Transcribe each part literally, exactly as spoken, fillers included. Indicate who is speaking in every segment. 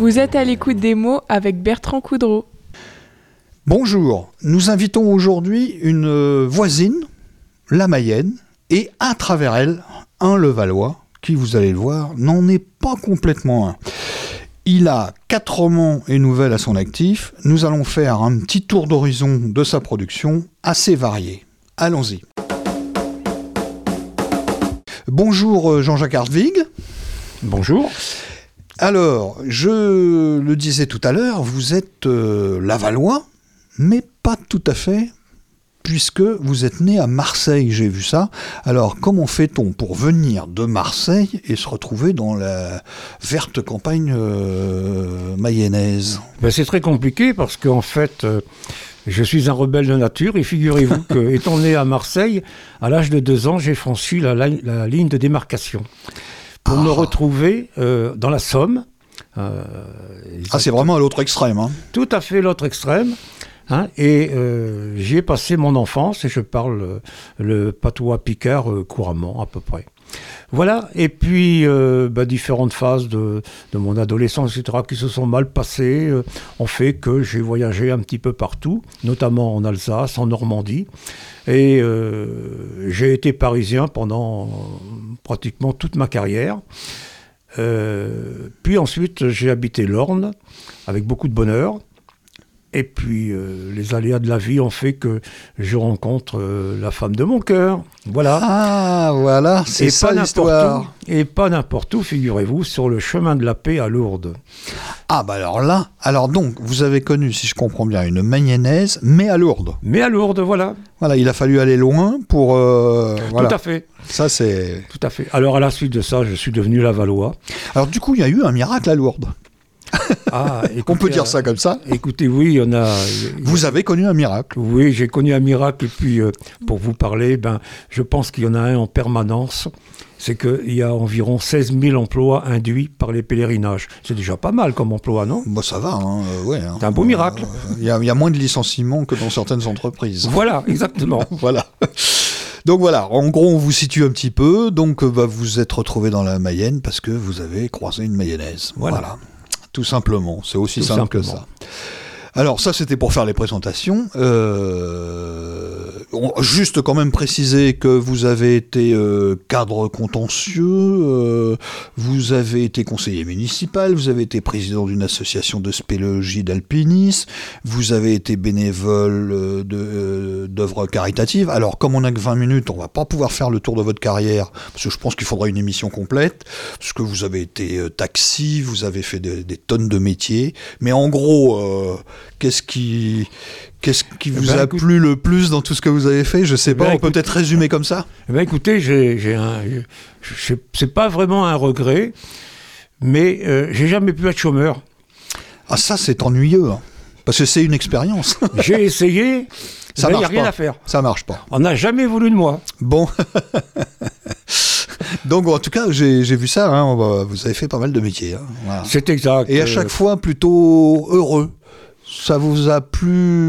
Speaker 1: Vous êtes à l'écoute des mots avec Bertrand Coudreau.
Speaker 2: Bonjour, nous invitons aujourd'hui une voisine, la Mayenne, et à travers elle, un Levallois, qui, vous allez le voir, n'en est pas complètement un. Il a quatre romans et nouvelles à son actif. Nous allons faire un petit tour d'horizon de sa production, assez varié. Allons-y. Bonjour Jean-Jacques Hartwig.
Speaker 3: Bonjour.
Speaker 2: Alors, je le disais tout à l'heure, vous êtes euh, Lavallois, mais pas tout à fait, puisque vous êtes né à Marseille, j'ai vu ça. Alors, comment fait-on pour venir de Marseille et se retrouver dans la verte campagne euh, mayonnaise ?
Speaker 3: Ben, c'est très compliqué parce qu'en fait, euh, je suis un rebelle de nature et figurez-vous que, étant né à Marseille, à l'âge de deux ans, j'ai franchi la, la, la ligne de démarcation pour ah. me retrouver euh, dans la Somme. Euh,
Speaker 2: ah, c'est vraiment à l'autre extrême. Hein.
Speaker 3: Tout à fait l'autre extrême. Hein, et euh, j'y ai passé mon enfance et je parle euh, le patois picard euh, couramment à peu près. Voilà, et puis euh, bah, différentes phases de, de mon adolescence, et cetera, qui se sont mal passées, euh, ont fait que j'ai voyagé un petit peu partout, notamment en Alsace, en Normandie, et euh, j'ai été parisien pendant euh, pratiquement toute ma carrière. Euh, puis ensuite, j'ai habité l'Orne, avec beaucoup de bonheur. Et puis, euh, les aléas de la vie ont fait que je rencontre euh, la femme de mon cœur. Voilà.
Speaker 2: Ah, voilà, c'est
Speaker 3: et
Speaker 2: ça
Speaker 3: pas
Speaker 2: l'histoire.
Speaker 3: Où, et pas n'importe où, figurez-vous, sur le chemin de la paix à Lourdes.
Speaker 2: Ah, bah alors là, alors donc, vous avez connu, si je comprends bien, une mayonnaise, mais à Lourdes.
Speaker 3: Mais à Lourdes, voilà.
Speaker 2: Voilà, il a fallu aller loin pour... Euh, voilà.
Speaker 3: Tout à fait.
Speaker 2: Ça, c'est...
Speaker 3: Tout à fait. Alors, à la suite de ça, je suis devenu Lavallois.
Speaker 2: Alors, du coup, il y a eu un miracle à Lourdes.
Speaker 3: Ah, écoutez,
Speaker 2: on peut dire ça comme ça.
Speaker 3: Écoutez, oui, on a.
Speaker 2: Vous avez connu un miracle.
Speaker 3: Oui, j'ai connu un miracle. Et puis, euh, pour vous parler, ben, je pense qu'il y en a un en permanence. C'est qu'il y a environ seize mille emplois induits par les pèlerinages. C'est déjà pas mal comme emploi, non ?
Speaker 2: Bah, ça va, hein, euh, ouais. Hein.
Speaker 3: C'est un beau miracle.
Speaker 2: Il euh, y, y a moins de licenciements que dans certaines entreprises.
Speaker 3: Voilà, exactement.
Speaker 2: Voilà. Donc voilà, en gros, on vous situe un petit peu. Donc, bah, vous êtes retrouvé dans la Mayenne parce que vous avez croisé une mayonnaise. Voilà. voilà. Tout simplement, c'est aussi
Speaker 3: Tout
Speaker 2: simple
Speaker 3: simplement.
Speaker 2: que ça. Alors ça, c'était pour faire les présentations. Euh, on, juste quand même préciser que vous avez été euh, cadre contentieux, euh, vous avez été conseiller municipal, vous avez été président d'une association de spéléologie d'alpinisme, vous avez été bénévole euh, de, euh, d'œuvres caritatives. Alors comme on n'a que vingt minutes, on va pas pouvoir faire le tour de votre carrière, parce que je pense qu'il faudra une émission complète, parce que vous avez été euh, taxi, vous avez fait des, des tonnes de métiers, mais en gros... Euh, Qu'est-ce qui, qu'est-ce qui vous ben, a écoute, plu le plus dans tout ce que vous avez fait ? Je sais pas, ben, on écoute, peut peut-être résumer comme ça.
Speaker 3: Ben écoutez, j'ai, j'ai un, je, c'est pas vraiment un regret, mais euh, j'ai jamais pu être chômeur.
Speaker 2: Ah ça, c'est ennuyeux, hein, parce que c'est une expérience.
Speaker 3: J'ai essayé,
Speaker 2: ça
Speaker 3: il n'y a
Speaker 2: pas.
Speaker 3: rien à faire.
Speaker 2: Ça marche pas.
Speaker 3: On n'a jamais voulu de moi.
Speaker 2: Bon. Donc, en tout cas, j'ai, j'ai vu ça, hein, vous avez fait pas mal de métiers. Hein, voilà.
Speaker 3: C'est exact.
Speaker 2: Et à chaque fois, plutôt heureux. Ça vous a plu ?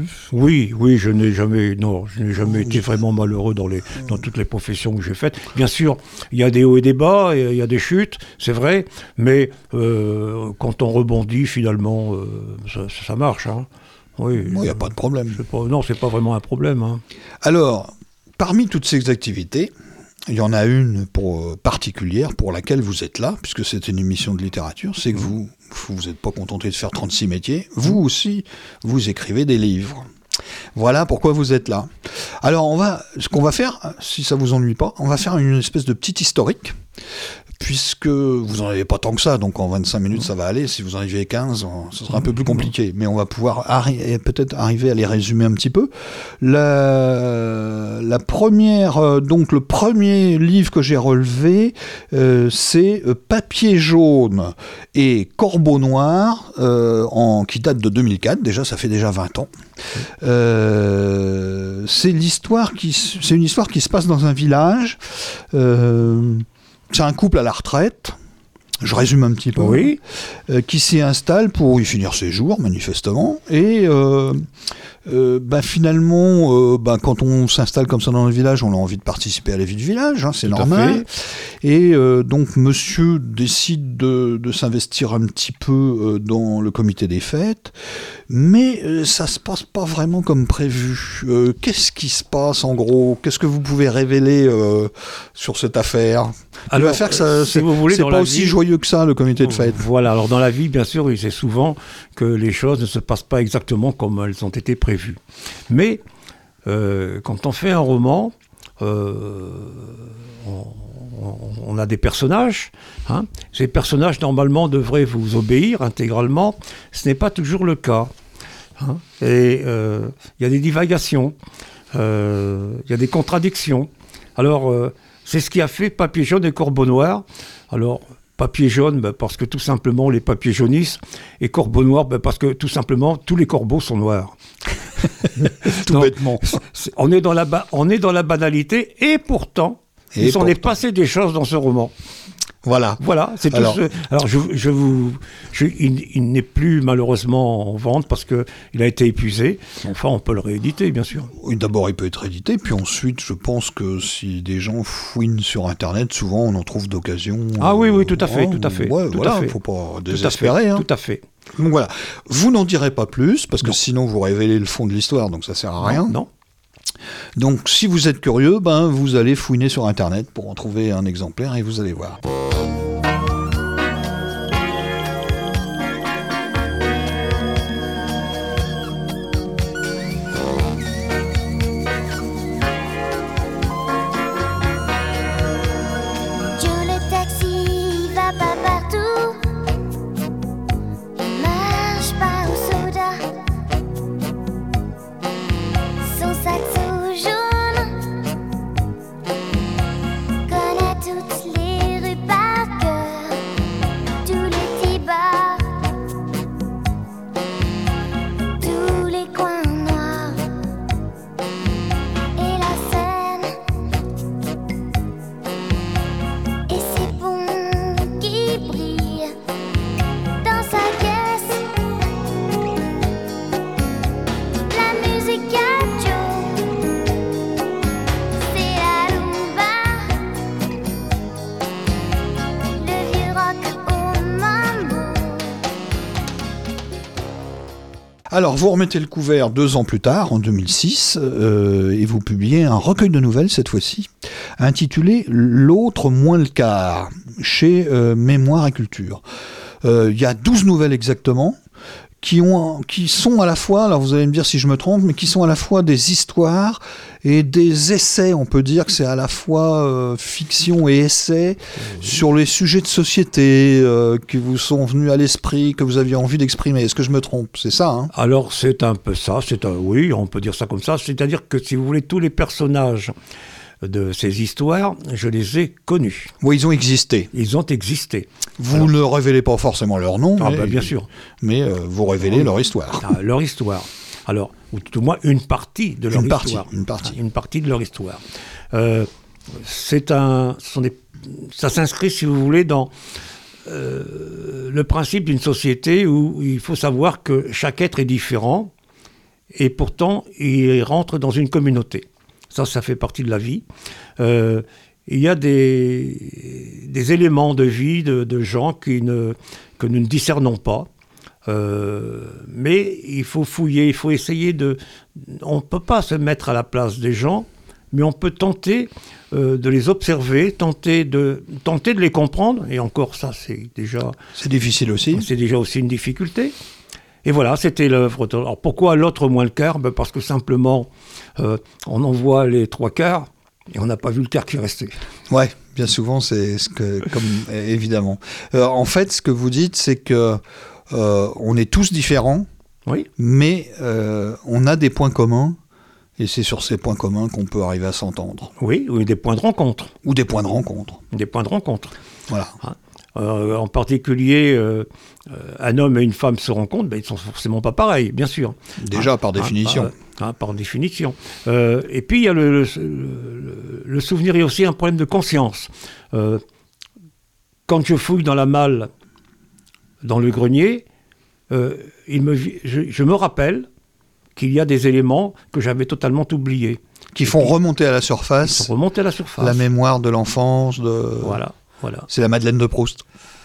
Speaker 3: Oui, oui, je n'ai jamais, non, je n'ai jamais été vraiment malheureux dans les, dans toutes les professions que j'ai faites. Bien sûr, il y a des hauts et des bas, il y a des chutes, c'est vrai, mais euh, quand on rebondit, finalement, euh, ça, ça marche. Hein. Oui.
Speaker 2: Il n'y a pas de problème.
Speaker 3: C'est pas, non, c'est pas vraiment un problème. Hein.
Speaker 2: Alors, parmi toutes ces activités, il y en a une pour, euh, particulière pour laquelle vous êtes là, puisque c'est une émission de littérature, c'est que vous vous n'êtes pas contenté de faire trente-six métiers, vous aussi, vous écrivez des livres. Voilà pourquoi vous êtes là. Alors, on va, ce qu'on va faire, si ça vous ennuie pas, on va faire une espèce de petit historique, puisque vous n'en avez pas tant que ça, donc en vingt-cinq minutes ça va aller. Si vous en avez quinze, ce sera un peu plus compliqué, mais on va pouvoir arri- peut-être arriver à les résumer un petit peu. La, la première, donc le premier livre que j'ai relevé, euh, c'est Papier jaune et Corbeau noir, euh, en, qui date de deux mille quatre. Déjà, ça fait déjà vingt ans. Euh, c'est l'histoire qui, c'est une histoire qui se passe dans un village. Euh, C'est un couple à la retraite, je résume un petit peu,
Speaker 3: oui.
Speaker 2: euh, qui s'y installe pour y finir ses jours, manifestement, et euh, euh, bah, finalement, euh, bah, quand on s'installe comme ça dans le village, on a envie de participer à la vie du village, hein, c'est
Speaker 3: Tout
Speaker 2: normal, Et euh, donc monsieur décide de, de s'investir un petit peu euh, dans le comité des fêtes, mais euh, ça se passe pas vraiment comme prévu. Euh, qu'est-ce qui se passe en gros? Qu'est-ce que vous pouvez révéler euh, sur cette affaire?
Speaker 3: Alors,
Speaker 2: affaire que ça,
Speaker 3: si
Speaker 2: c'est,
Speaker 3: vous voulez,
Speaker 2: c'est
Speaker 3: dans
Speaker 2: pas
Speaker 3: la
Speaker 2: aussi
Speaker 3: vie-
Speaker 2: joyeux que ça, le comité de fêtes.
Speaker 3: Voilà, alors dans la vie, bien sûr, c'est souvent que les choses ne se passent pas exactement comme elles ont été prévues. Mais euh, quand on fait un roman, euh, on, on- on a des personnages. Hein. Ces personnages, normalement, devraient vous obéir intégralement. Ce n'est pas toujours le cas. Hein. Et euh, il y a des divagations, euh, il y a des contradictions. Alors, euh, c'est ce qui a fait Papier jaune et Corbeau noir. Alors, papier jaune, ben, parce que tout simplement les papiers jaunissent, et corbeau noir, ben, parce que tout simplement tous les corbeaux sont noirs.
Speaker 2: Tout
Speaker 3: Non,
Speaker 2: bêtement.
Speaker 3: c'est- on, est dans la ba- on est dans la banalité, et pourtant,
Speaker 2: Et
Speaker 3: il s'en est
Speaker 2: pourtant.
Speaker 3: passé des choses dans ce roman.
Speaker 2: Voilà.
Speaker 3: Voilà, c'est tout
Speaker 2: Alors-
Speaker 3: ce... Alors, je, je vous... je- il, il n'est plus malheureusement en vente parce qu'il a été épuisé. Enfin, on peut le rééditer, bien sûr.
Speaker 2: Oui, d'abord, il peut être édité, puis ensuite, je pense que si des gens fouinent sur Internet, souvent on en trouve d'occasion.
Speaker 3: Ah oui, oui, tout à
Speaker 2: euh,
Speaker 3: fait,
Speaker 2: hein,
Speaker 3: tout à fait,
Speaker 2: Ouais,
Speaker 3: tout
Speaker 2: voilà,
Speaker 3: à fait.
Speaker 2: faut pas
Speaker 3: Tout à
Speaker 2: désespérer.
Speaker 3: fait,
Speaker 2: hein.
Speaker 3: tout à fait.
Speaker 2: Donc voilà. Vous n'en direz pas plus, parce que
Speaker 3: Non.
Speaker 2: sinon vous révélez le fond de l'histoire, donc ça sert à rien.
Speaker 3: Non.
Speaker 2: Donc si vous êtes curieux, ben, vous allez fouiner sur Internet pour en trouver un exemplaire et vous allez voir.
Speaker 4: Joe le taxi va pas partout, il marche pas au soda, son saxo jaune connaît toutes les rues par cœur, tous les petits bars, tous les coins noirs et la Seine. Et c'est bon qui brille dans sa caisse. La musique à Joe, c'est la rumba, le vieux rock au mambo.
Speaker 2: Alors, vous remettez le couvert deux ans plus tard, en deux mille six, euh, et vous publiez un recueil de nouvelles, cette fois-ci, intitulé « L'autre moins le quart » chez euh, Mémoire et Culture. Euh, Il y a douze nouvelles exactement, qui, ont, qui sont à la fois, alors vous allez me dire si je me trompe, mais qui sont à la fois des histoires et des essais. On peut dire que c'est à la fois euh, fiction et essai sur les sujets de société euh, qui vous sont venus à l'esprit, que vous aviez envie d'exprimer. Est-ce que je me trompe? C'est ça, hein?
Speaker 3: Alors, c'est un peu ça. C'est un... Oui, on peut dire ça comme ça. C'est-à-dire que, si vous voulez, tous les personnages de ces histoires, je les ai connus.
Speaker 2: Oui, ils ont existé.
Speaker 3: Ils ont existé.
Speaker 2: Vous
Speaker 3: Alors-
Speaker 2: ne révélez pas forcément leur nom,
Speaker 3: Ah,
Speaker 2: mais,
Speaker 3: bah, bien sûr.
Speaker 2: mais euh, vous révélez
Speaker 3: Oui.
Speaker 2: leur histoire.
Speaker 3: Ah, leur histoire. Alors, ou tout au moins une partie de leur
Speaker 2: Une partie,
Speaker 3: histoire.
Speaker 2: une partie.
Speaker 3: Une partie de leur histoire. Euh, c'est un, ce sont des, ça s'inscrit, si vous voulez, dans euh, le principe d'une société où il faut savoir que chaque être est différent et pourtant il rentre dans une communauté. Ça, ça fait partie de la vie. Euh, il y a des, des éléments de vie de, de gens qui ne, que nous ne discernons pas. Euh, mais il faut fouiller, il faut essayer de... On ne peut pas se mettre à la place des gens, mais on peut tenter euh, de les observer, tenter de, tenter de les comprendre, et encore ça, c'est déjà,
Speaker 2: C'est difficile aussi.
Speaker 3: c'est déjà aussi une difficulté. Et voilà, c'était l'œuvre. de- Alors pourquoi l'autre moins le quart? Ben parce que simplement, euh, on en voit les trois quarts, et on n'a pas vu le quart qui restait.
Speaker 2: Ouais, bien souvent, c'est ce que, comme euh, évidemment. Euh, en fait, ce que vous dites, c'est que euh, on est tous différents,
Speaker 3: Oui,
Speaker 2: mais euh, on a des points communs, et c'est sur ces points communs qu'on peut arriver à s'entendre,
Speaker 3: oui, oui, des points de rencontre.
Speaker 2: ou des points de rencontre.
Speaker 3: Des points de rencontre.
Speaker 2: Voilà.
Speaker 3: Euh, en particulier, euh, euh, un homme et une femme se rencontrent, ben, ils ne sont forcément pas pareils, bien sûr.
Speaker 2: Déjà,
Speaker 3: Hein,
Speaker 2: par définition.
Speaker 3: hein, hein, par définition. Euh, et puis, il y a le, le, le- le souvenir est aussi un problème de conscience. Euh, quand je fouille dans la malle, dans le grenier, euh, il me, vi- je, je me rappelle qu'il y a des éléments que j'avais totalement oubliés.
Speaker 2: Qui font remonter à la surface.
Speaker 3: Qui font remonter à la surface.
Speaker 2: La mémoire de l'enfance. De...
Speaker 3: Voilà, voilà.
Speaker 2: C'est la Madeleine de Proust.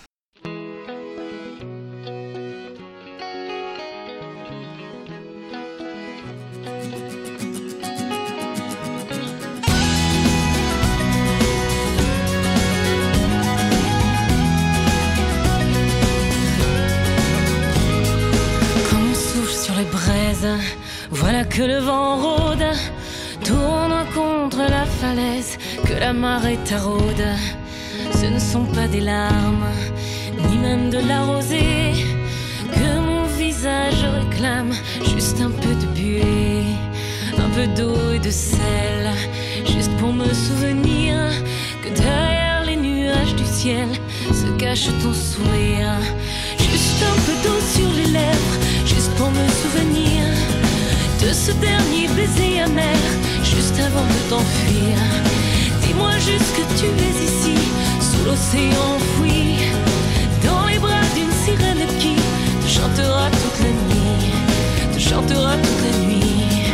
Speaker 5: Voilà que le vent rôde, tourne contre la falaise, que la marée taraude. Ce ne sont pas des larmes, ni même de la rosée, que mon visage réclame, juste un peu de buée, un peu d'eau et de sel, juste pour me souvenir que derrière les nuages du ciel se cache ton sourire. Juste un peu d'eau sur les lèvres, juste pour me souvenir de ce dernier baiser amer, juste avant de t'enfuir. Dis-moi juste que tu es ici, sous l'océan enfoui, dans les bras d'une sirène qui te chantera toute la nuit, te chantera toute la nuit.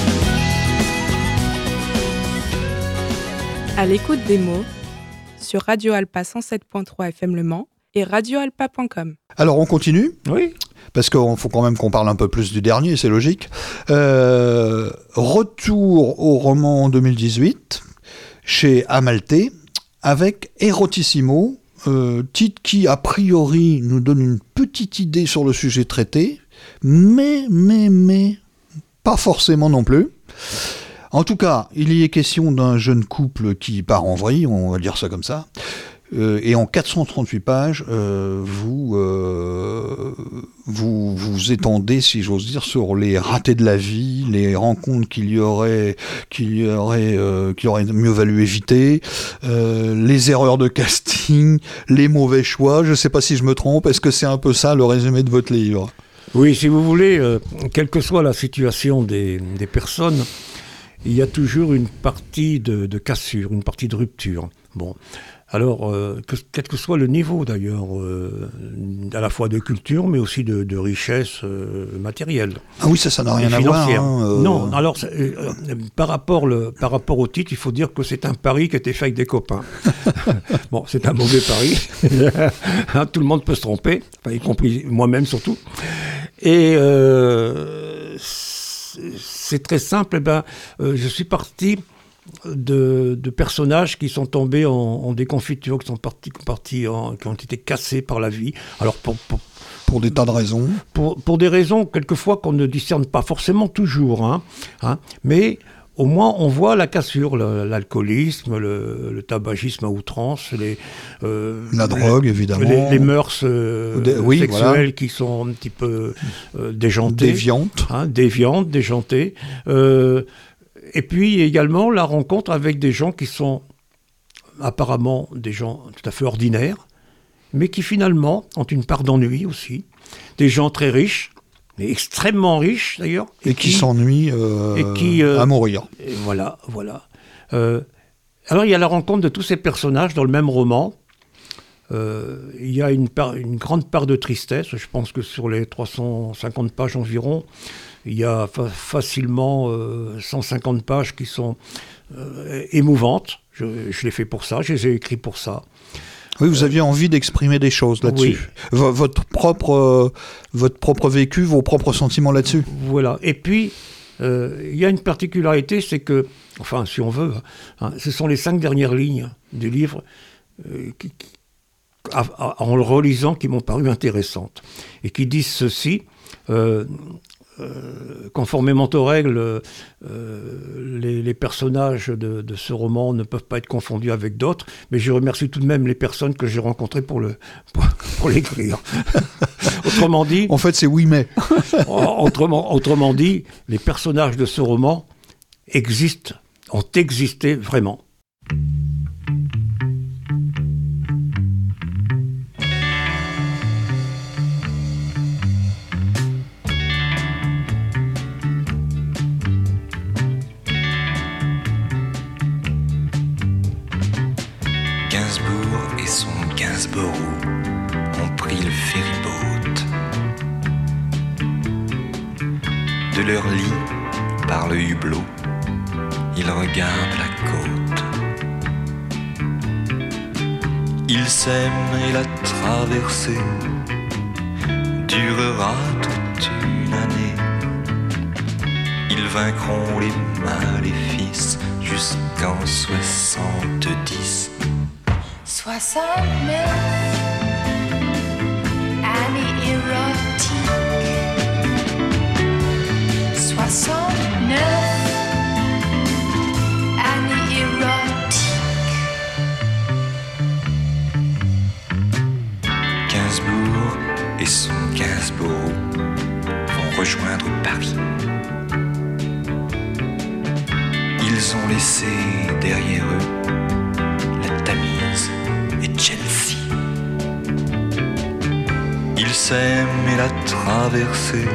Speaker 1: À l'écoute des mots, sur Radio Alpa cent sept point trois F M Le Mans et radio alpa point com.
Speaker 2: Alors on continue ?
Speaker 3: Oui.
Speaker 2: Parce qu'il faut quand même qu'on parle un peu plus du dernier, c'est logique. Euh, retour au roman en deux mille dix-huit, chez Amalté, avec Erotissimo, euh, titre qui, a priori, nous donne une petite idée sur le sujet traité, mais, mais, mais, pas forcément non plus. En tout cas, il y est question d'un jeune couple qui part en vrille, on va dire ça comme ça. Euh, et en quatre cent trente-huit pages, euh, vous, euh, vous vous étendez, si j'ose dire, sur les ratés de la vie, les rencontres qu'il y aurait, qu'il y aurait, euh, qu'il aurait mieux valu éviter, euh, les erreurs de casting, les mauvais choix. Je ne sais pas si je me trompe. Est-ce que c'est un peu ça le résumé de votre livre ?
Speaker 3: Oui, si vous voulez, euh, quelle que soit la situation des, des personnes, il y a toujours une partie de, de cassure, une partie de rupture. Bon. Alors, euh, que, quel que soit le niveau d'ailleurs, euh, à la fois de culture, mais aussi de, de richesse euh, matérielle.
Speaker 2: Ah oui, ça, ça n'a rien à voir. Hein, euh...
Speaker 3: Non, alors, euh, par, rapport le, par rapport au titre, il faut dire que c'est un pari qui a été fait avec des copains. Bon, c'est un mauvais pari. Tout le monde peut se tromper, enfin, y compris moi-même surtout. Et euh, c'est très simple, eh ben, euh, je suis parti... De, de personnages qui sont tombés en, en déconfiture, qui sont partis, partis en, qui ont été cassés par la vie. Alors pour, pour,
Speaker 2: pour des tas de raisons.
Speaker 3: Pour, pour des raisons quelquefois qu'on ne discerne pas forcément toujours, hein, hein, mais au moins on voit la cassure, le, l'alcoolisme, le, le tabagisme à outrance, les, euh,
Speaker 2: la drogue
Speaker 3: les,
Speaker 2: évidemment,
Speaker 3: les, les mœurs euh,
Speaker 2: Des, oui,
Speaker 3: sexuelles
Speaker 2: voilà.
Speaker 3: qui sont un petit peu euh, déjantées,
Speaker 2: déviantes,
Speaker 3: hein, déviantes, déjantées. Euh, Et puis également la rencontre avec des gens qui sont apparemment des gens tout à fait ordinaires, mais qui finalement ont une part d'ennui aussi. Des gens très riches, mais extrêmement riches d'ailleurs.
Speaker 2: Et, et qui, qui s'ennuient euh, et qui, euh, à mourir.
Speaker 3: Et voilà, voilà. Euh, alors il y a la rencontre de tous ces personnages dans le même roman. Euh, il y a une, part, une grande part de tristesse. Je pense que sur les trois cent cinquante pages environ, il y a fa- facilement euh, cent cinquante pages qui sont euh, émouvantes. Je, je l'ai fait pour ça, je les ai écrits pour ça.
Speaker 2: Oui, vous aviez envie d'exprimer des choses là-dessus. Oui. V- votre, propre, euh, votre propre vécu, vos propres sentiments là-dessus.
Speaker 3: Voilà. Et puis, euh, il y a une particularité, c'est que, enfin, si on veut, hein, ce sont les cinq dernières lignes du livre euh, qui, qui, à, à, en le relisant qui m'ont paru intéressantes et qui disent ceci. Euh, Euh, conformément aux règles, euh, les, les personnages de, de ce roman ne peuvent pas être confondus avec d'autres, mais je remercie tout de même les personnes que j'ai rencontrées pour, le, pour, pour l'écrire. Autrement dit...
Speaker 2: En fait, c'est oui, mais...
Speaker 3: autrement, autrement dit, les personnages de ce roman existent, ont existé vraiment.
Speaker 6: Gainsbourg et son Gainsborough ont pris le ferry-boat. De leur lit, par le hublot, il regarde la côte. Ils s'aiment et la traversée durera toute une année. Ils vaincront les maléfices jusqu'en soixante-dix.
Speaker 7: Soixante-neuf, année érotique. Soixante-neuf, année érotique.
Speaker 6: Gainsbourg et son Gainsbourg vont rejoindre Paris. Ils ont laissé derrière eux la Tamise et Chelsea. Ils s'aiment et la traversée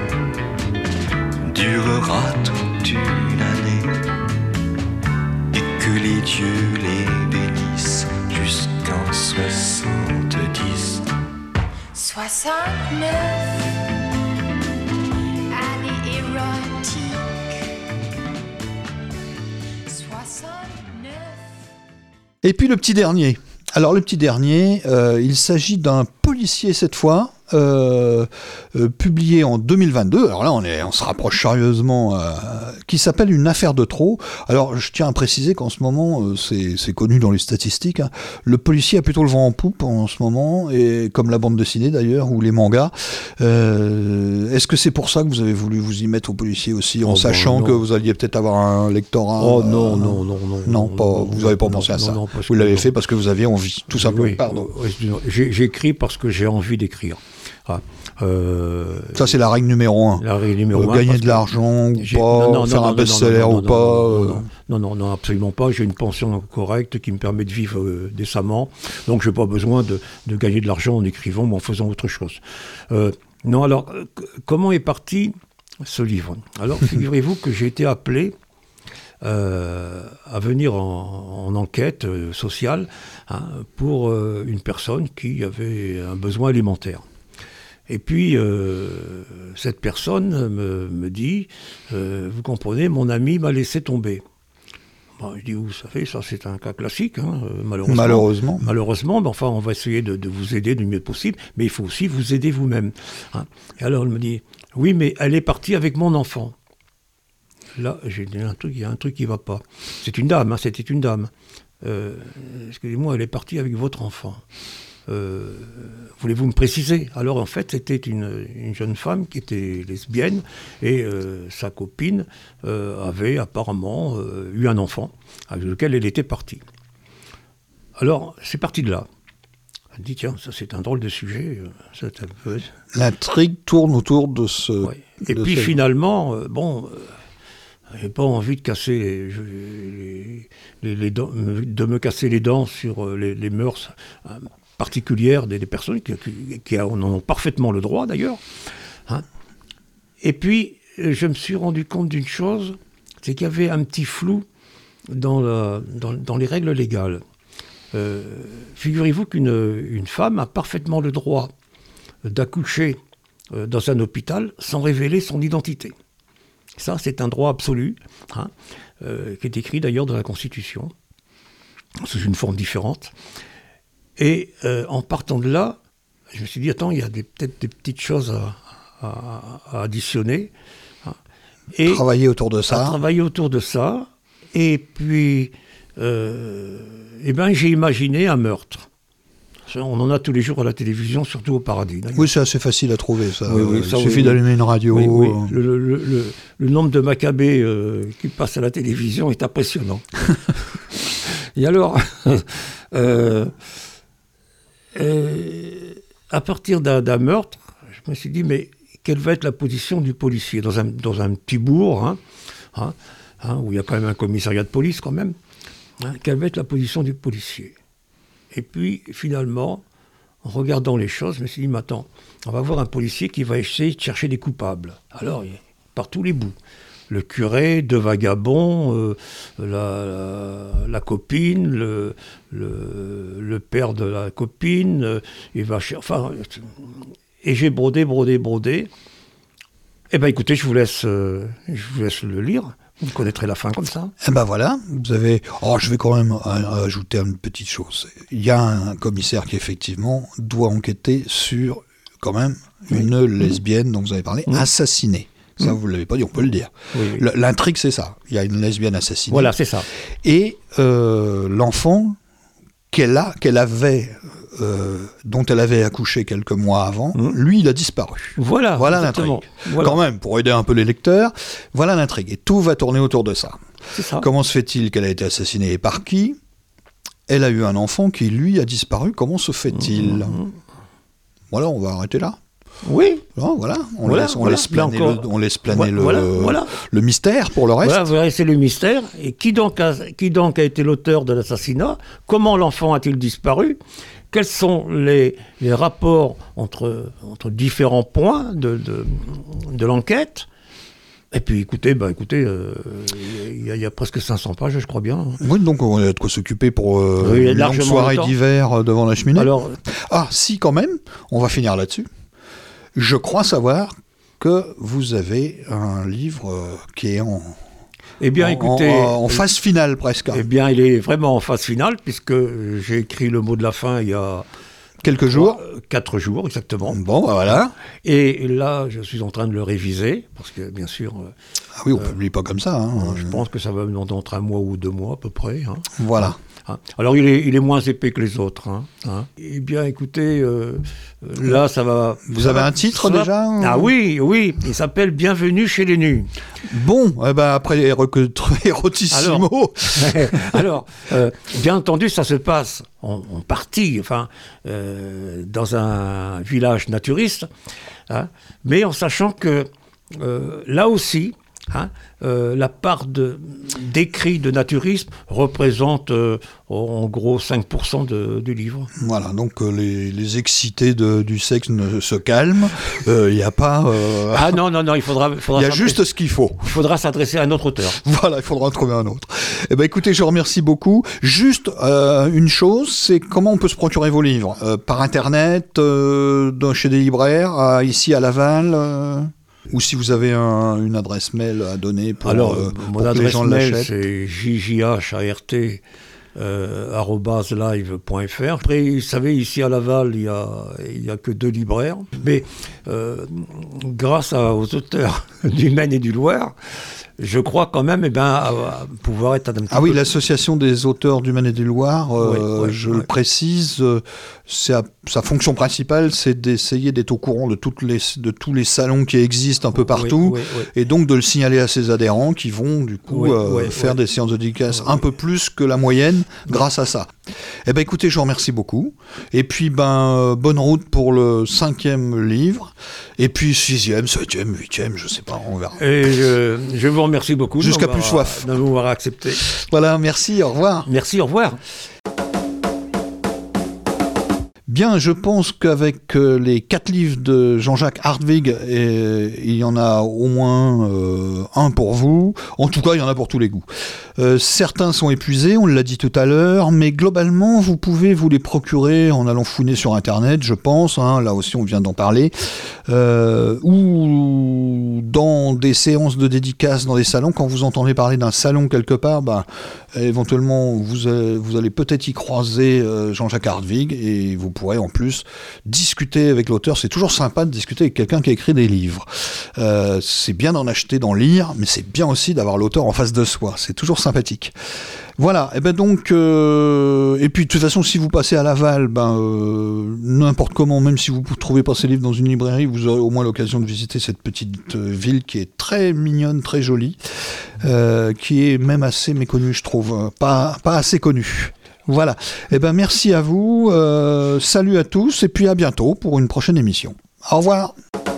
Speaker 6: durera toute une année, et que les dieux les bénissent jusqu'en soixante-dix.
Speaker 7: Soixante-neuf, année érotique. Soixante-neuf.
Speaker 2: Et puis le petit dernier. Alors le petit dernier, euh, il s'agit d'un policier cette fois, euh, euh, publié en deux mille vingt-deux, alors là on, est, on se rapproche sérieusement, euh, qui s'appelle Une affaire de trop. Alors je tiens à préciser qu'en ce moment, euh, c'est, c'est connu dans les statistiques, hein, le policier a plutôt le vent en poupe en ce moment, et comme la bande dessinée d'ailleurs, ou les mangas. Euh, est-ce que c'est pour ça que vous avez voulu vous y mettre au policier aussi, en
Speaker 3: Oh,
Speaker 2: sachant
Speaker 3: bon,
Speaker 2: que
Speaker 3: non.
Speaker 2: vous alliez peut-être avoir un lectorat?
Speaker 3: Oh
Speaker 2: euh,
Speaker 3: non, non, non, non.
Speaker 2: Non, pas, vous n'avez pas pensé à ça.
Speaker 3: Non, non, parce
Speaker 2: vous
Speaker 3: que
Speaker 2: l'avez
Speaker 3: non.
Speaker 2: fait parce que vous aviez envie, tout simplement.
Speaker 3: Oui,
Speaker 2: Pardon.
Speaker 3: oui, non, j'ai- j'écris parce que j'ai envie d'écrire. Ah, euh,
Speaker 2: Ça, c'est la règle numéro un.
Speaker 3: la règle numéro
Speaker 2: Euh,
Speaker 3: un.
Speaker 2: gagner
Speaker 3: parce
Speaker 2: de
Speaker 3: que
Speaker 2: l'argent ou
Speaker 3: j'ai-
Speaker 2: pas,
Speaker 3: non, non,
Speaker 2: faire
Speaker 3: non,
Speaker 2: un
Speaker 3: non,
Speaker 2: best-seller
Speaker 3: non, non,
Speaker 2: ou
Speaker 3: non,
Speaker 2: pas.
Speaker 3: non,
Speaker 2: euh,
Speaker 3: non, non, non, non, absolument pas. J'ai une pension correcte qui me permet de vivre euh, décemment. Donc, je n'ai pas besoin de, de gagner de l'argent en écrivant ou en faisant autre chose. Euh, non, alors, euh, c- comment est parti ce livre? Alors, figurez-vous que j'ai été appelé euh, à venir en, en enquête euh, sociale, hein, pour euh, une personne qui avait un besoin alimentaire. Et puis, euh, cette personne me, me dit, euh, vous comprenez, mon ami m'a laissé tomber. Bon, je dis, vous savez, ça c'est un cas classique, hein, euh, malheureusement.
Speaker 2: Malheureusement.
Speaker 3: Malheureusement, mais enfin, on va essayer de, de vous aider du mieux possible, mais il faut aussi vous aider vous-même. Hein. Et alors, elle me dit, oui, mais elle est partie avec mon enfant. Là, j'ai dit, un truc, il y a un truc qui ne va pas. C'est une dame, hein, c'était une dame. Euh, excusez-moi, elle est partie avec votre enfant. Euh, voulez-vous me préciser? Alors en fait, c'était une, une jeune femme qui était lesbienne et euh, sa copine euh, avait apparemment euh, eu un enfant avec lequel elle était partie. Alors, c'est parti de là. Elle dit, tiens, ça c'est un drôle de sujet. euh, c'est un peu...
Speaker 2: L'intrigue tourne autour de ce.
Speaker 3: Ouais. Et
Speaker 2: de
Speaker 3: puis
Speaker 2: ce-
Speaker 3: finalement, euh, bon, euh, j'ai pas envie de casser les, je- les- les- les dents, me- de me casser les dents sur euh, les, les mœurs euh, particulières des, des personnes qui, qui- qui en ont parfaitement le droit d'ailleurs. Hein. Et puis, euh, je me suis rendu compte d'une chose, c'est qu'il y avait un petit flou dans, la- dans- dans les règles légales. Euh, figurez-vous qu'une une femme a parfaitement le droit d'accoucher euh, dans un hôpital sans révéler son identité. Ça, c'est un droit absolu, hein, euh, qui est écrit d'ailleurs dans la Constitution, sous une forme différente. Et euh, en partant de là, je me suis dit, attends, il y a des- peut-être des petites choses à, à- à additionner. Hein. Et
Speaker 2: Travailler autour de
Speaker 3: à
Speaker 2: ça.
Speaker 3: travailler autour de ça. Et puis, euh, eh ben, j'ai imaginé un meurtre. Ça, on en a tous les jours à la télévision, surtout au paradis. d'ailleurs.
Speaker 2: Oui, c'est assez facile à trouver, ça.
Speaker 3: Oui, oui,
Speaker 2: Il
Speaker 3: ça,
Speaker 2: suffit
Speaker 3: oui,
Speaker 2: d'allumer une radio.
Speaker 3: Oui, oui.
Speaker 2: euh.
Speaker 3: Le, le- le- le- le nombre de Maccabées euh, qui passent à la télévision est impressionnant. Et alors, euh, euh, à partir d'un d'un meurtre, je me suis dit, mais quelle va être la position du policier dans un, dans un petit bourg, hein, hein, hein, où il y a quand même un commissariat de police quand même, hein, quelle va être la position du policier? Et puis, finalement, en regardant les choses, je me suis dit, mais attends, on va voir un policier qui va essayer de chercher des coupables. Alors, il par tous les bouts. Le curé, deux vagabonds, euh, la, la, la copine, le, le, le père de la copine, euh, il va cher- enfin, et j'ai brodé, brodé, brodé. Eh bien, écoutez, je vous laisse, euh, je vous laisse le lire. Vous connaîtrez la fin comme ça.
Speaker 2: Eh ben voilà, vous avez... Oh, je vais quand même euh, ajouter une petite chose. Il y a un commissaire qui, effectivement, doit enquêter sur, quand même, une oui. lesbienne dont vous avez parlé, oui. assassinée. Ça, mmh. vous ne l'avez pas dit, on peut le dire. Oui, oui. L'intrigue, c'est ça. Il y a une lesbienne assassinée.
Speaker 3: Voilà, c'est ça.
Speaker 2: Et euh, l'enfant qu'elle a, qu'elle avait, euh, dont elle avait accouché quelques mois avant, mmh. lui, il a disparu.
Speaker 3: Voilà,
Speaker 2: voilà l'intrigue. Voilà. Quand même, pour aider un peu les lecteurs, voilà l'intrigue. Et tout va tourner autour de ça.
Speaker 3: C'est ça.
Speaker 2: Comment se fait-il qu'elle a été assassinée et par qui ? Elle a eu un enfant qui, lui, a disparu. Comment se fait-il ? mmh. Voilà, on va arrêter là.
Speaker 3: Oui.
Speaker 2: Non, voilà, on,
Speaker 3: voilà,
Speaker 2: laisse, on,
Speaker 3: voilà.
Speaker 2: laisse planer le, on laisse planer
Speaker 3: voilà,
Speaker 2: le,
Speaker 3: voilà.
Speaker 2: le mystère pour le reste.
Speaker 3: Voilà, vous c'est le mystère. Et qui donc, a, qui donc a été l'auteur de l'assassinat ? Comment l'enfant a-t-il disparu ? Quels sont les, les rapports entre, entre différents points de, de, de l'enquête ? Et puis écoutez, bah, écoutez, il euh, y, y a presque cinq cents pages, je crois bien.
Speaker 2: Oui, donc on a de quoi s'occuper pour euh,
Speaker 3: oui,
Speaker 2: une longue soirée d'hiver devant la cheminée.
Speaker 3: Alors,
Speaker 2: ah, si quand même, on va finir là-dessus. Je crois savoir que vous avez un livre euh, qui est en,
Speaker 3: eh bien,
Speaker 2: en,
Speaker 3: écoutez,
Speaker 2: en, en phase finale presque.
Speaker 3: Eh bien, il est vraiment en phase finale, puisque j'ai écrit le mot de la fin il y a...
Speaker 2: Quelques jours
Speaker 3: euh, Quatre jours, exactement.
Speaker 2: Bon, bah voilà.
Speaker 3: Et là, je suis en train de le réviser, parce que, bien sûr... Euh,
Speaker 2: ah oui, on ne euh, publie pas comme ça. Hein.
Speaker 3: Je pense que ça va dans un mois ou deux mois, à peu près. Hein.
Speaker 2: Voilà.
Speaker 3: Hein. Alors, il est, il est moins épais que les autres. Hein. Hein. Eh bien, écoutez, euh, là, ça va...
Speaker 2: Vous
Speaker 3: ça
Speaker 2: avez
Speaker 3: va,
Speaker 2: un titre,
Speaker 3: va...
Speaker 2: déjà hein?
Speaker 3: Ah oui, oui. Il s'appelle « Bienvenue chez les nus ».
Speaker 2: Bon, eh ben, après Erotissimo...
Speaker 3: Alors, alors euh, bien entendu, ça se passe en, en partie, enfin, euh, dans un village naturiste, hein, mais en sachant que, euh, là aussi... Hein, euh, la part de, d'écrit de naturisme représente euh, en gros cinq pour cent de, du livre.
Speaker 2: Voilà, donc euh, les, les excités de, du sexe ne se calment, il euh, n'y a pas... Euh...
Speaker 3: Ah non, non, non, il faudra... Il
Speaker 2: y a juste ce qu'il faut.
Speaker 3: Il faudra s'adresser à un autre auteur.
Speaker 2: Voilà, il faudra en trouver un autre. Eh ben, écoutez, je vous remercie beaucoup. Juste euh, une chose, c'est comment on peut se procurer vos livres euh, par Internet, euh, dans, chez des libraires, à, ici à Laval euh... Ou si vous avez un, une adresse mail à donner pour,
Speaker 3: Alors,
Speaker 2: euh,
Speaker 3: mon
Speaker 2: pour que les gens
Speaker 3: l'achètent.
Speaker 2: l'achètent.
Speaker 3: C'est j j h a r t euh, arobase live point f r. Après, vous savez, ici à Laval, il n'y a, il y a que deux libraires. Mais euh, grâce à, aux auteurs du Maine et du Loir, je crois quand même eh ben, à, à pouvoir être un petit
Speaker 2: Ah oui,
Speaker 3: peu...
Speaker 2: l'association des auteurs du Maine et du Loir, euh,
Speaker 3: ouais, ouais,
Speaker 2: je
Speaker 3: ouais.
Speaker 2: le précise, euh, c'est à, sa fonction principale, c'est d'essayer d'être au courant de, toutes les, de tous les salons qui existent un peu partout,
Speaker 3: oui, oui, oui.
Speaker 2: et donc de le signaler à ses adhérents qui vont du coup
Speaker 3: oui,
Speaker 2: euh,
Speaker 3: oui,
Speaker 2: faire
Speaker 3: oui.
Speaker 2: des séances de dédicaces
Speaker 3: oui,
Speaker 2: un
Speaker 3: oui.
Speaker 2: peu plus que la moyenne grâce à ça. Eh ben écoutez, je vous remercie beaucoup. Et puis ben euh, bonne route pour le cinquième livre. Et puis sixième, septième, huitième, je sais pas, on verra.
Speaker 3: Et je, je vous remercie beaucoup.
Speaker 2: Jusqu'à plus soif.
Speaker 3: De m'avoir accepté.
Speaker 2: Voilà, merci, au revoir.
Speaker 3: Merci, au revoir.
Speaker 2: Bien, je pense qu'avec euh, les quatre livres de Jean-Jacques Hartwig, euh, il y en a au moins euh, un pour vous. En tout cas, il y en a pour tous les goûts. Euh, certains sont épuisés, on l'a dit tout à l'heure, mais globalement, vous pouvez vous les procurer en allant fouiner sur Internet, je pense. Hein, là aussi, on vient d'en parler. Euh, ou dans des séances de dédicaces dans des salons. Quand vous entendez parler d'un salon quelque part, ben, éventuellement, vous, euh, vous allez peut-être y croiser euh, Jean-Jacques Hartwig et vous pourrez en plus discuter avec l'auteur. C'est toujours sympa de discuter avec quelqu'un qui a écrit des livres. Euh, c'est bien d'en acheter, d'en lire, mais c'est bien aussi d'avoir l'auteur en face de soi. C'est toujours sympathique. Voilà, et ben donc, euh, et puis de toute façon, si vous passez à Laval, ben euh, n'importe comment, même si vous ne trouvez pas ces livres dans une librairie, vous aurez au moins l'occasion de visiter cette petite euh, ville qui est très mignonne, très jolie, euh, qui est même assez méconnue, je trouve, pas, pas assez connue. Voilà, et ben merci à vous, euh, salut à tous, et puis à bientôt pour une prochaine émission. Au revoir.